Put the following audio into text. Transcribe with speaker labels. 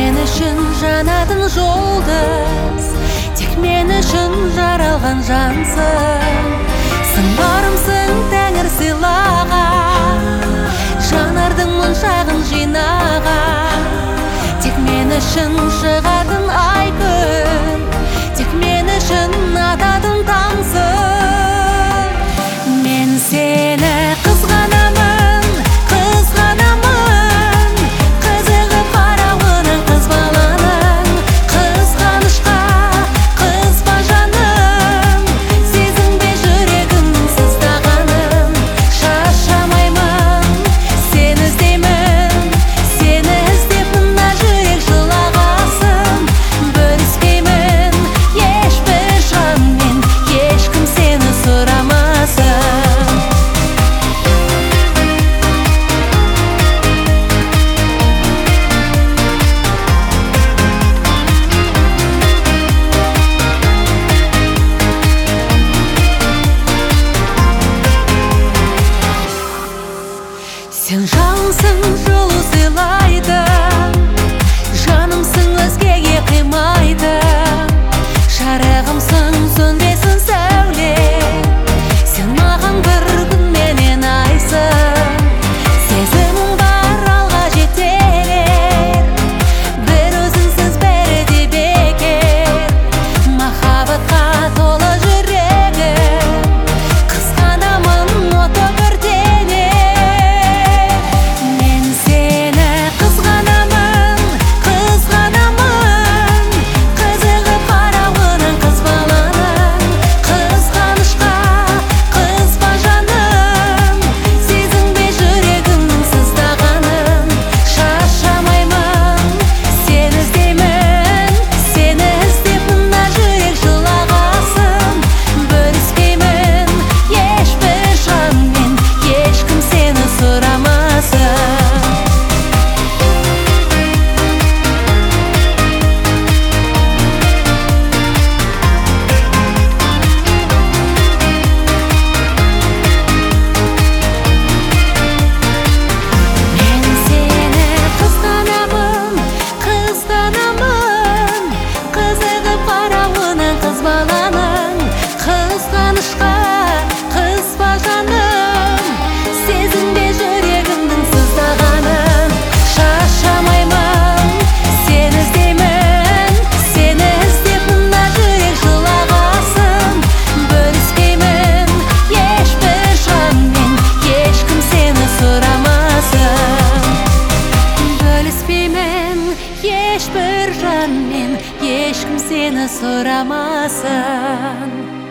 Speaker 1: мен үшін жанатын жұлдыз, тек мен үшін жаралған жансың. Сыңарымсың тәңір сыйлаған, жанардың моншағын жинаған. Тек мен үшін шығатын ай күн, тек мен үшін ататын таңсың. Мен сені қызғанамын, қызғанамын, қызығып қарауының қыз баланың. Қызғанышқа қызба жаным, сезінбе жүрегімнің сыздағанын. Шаршамаймын, сені іздеймін, сені іздеп мына жүрек жылағасын. Бөліспеймін ешбір жанмен, ешкім сені сұрамасын. Сен жалсың, жылу сыйлайды, жанымсың, өзгеге қимайды. Жарығымсың, сөнбесін сәуле, сен маған бір күн менен айсың. Сезімің бар, алға жетер, бір өзіңсіз бәрі де бекер. Махаббатқа толы жүрегім, қызғанамын оты бірденер. Мен сені қызғанамын, қызғанамын, қызығып қарауының қыз баланың. Қызғанышқа қызба жаным, сезінбе жүрегімнің сыздағанын. Шаршамаймын, сені іздеймін, сені іздеп мына жүрек жылағасын. Бөліспеймін ешбір жанмен, ешкім сені сұрамасын. Мен сені қызғанамын, қызғанамын, қызығып қарауының қыз баланың. Қызғанышқа қызба жаным, сезінбе жүрегімнің сыздағанын. Шаршамаймын, сені іздеймін, сені іздеп мына жүрек жылағасын. Бөліспеймін ешбір жанмен, ешкім сені сұрамасын. Бөліспеймін ешбір жанмен, ешкім сені сұрамасын.